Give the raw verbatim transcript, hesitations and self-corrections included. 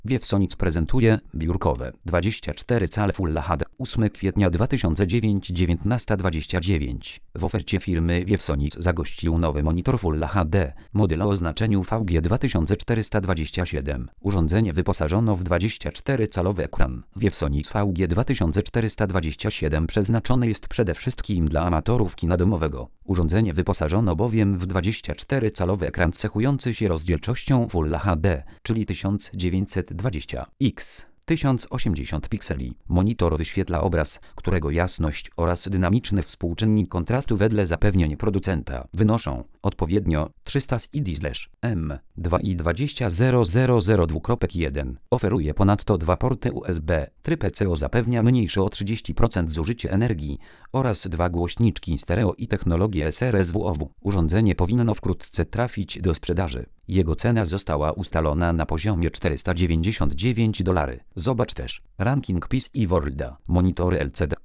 Wiewsonic prezentuje biurkowe dwadzieścia cztery cale Full H D ósmego kwietnia dwa tysiące dziewięć, dziewiętnasta dwadzieścia dziewięć. W ofercie firmy Wiewsonic zagościł nowy monitor Full H D, model o oznaczeniu V G dwa tysiące czterysta dwadzieścia siedem. Urządzenie wyposażono w dwadzieścia cztery calowy ekran. Wiewsonic V G dwa tysiące czterysta dwadzieścia siedem przeznaczone jest przede wszystkim dla amatorów kina domowego. Urządzenie wyposażono bowiem w dwadzieścia cztery calowy ekran cechujący się rozdzielczością Full H D, czyli tysiąc dziewięćset dwadzieścia pikseli. tysiąc osiemdziesiąt pikseli. Monitor wyświetla obraz, którego jasność oraz dynamiczny współczynnik kontrastu wedle zapewnień producenta wynoszą odpowiednio trzysta S I D M dwa i dwadzieścia zero zero zero dwa jeden. Oferuje ponadto dwa porty U S B. Tryb E C O zapewnia mniejsze o trzydzieści procent zużycie energii oraz dwa głośniczki stereo i technologię S R S W O W. Urządzenie powinno wkrótce trafić do sprzedaży. Jego cena została ustalona na poziomie czterysta dziewięćdziesiąt dziewięć dolarów. Zobacz też ranking P C Worlda. Monitory L C D.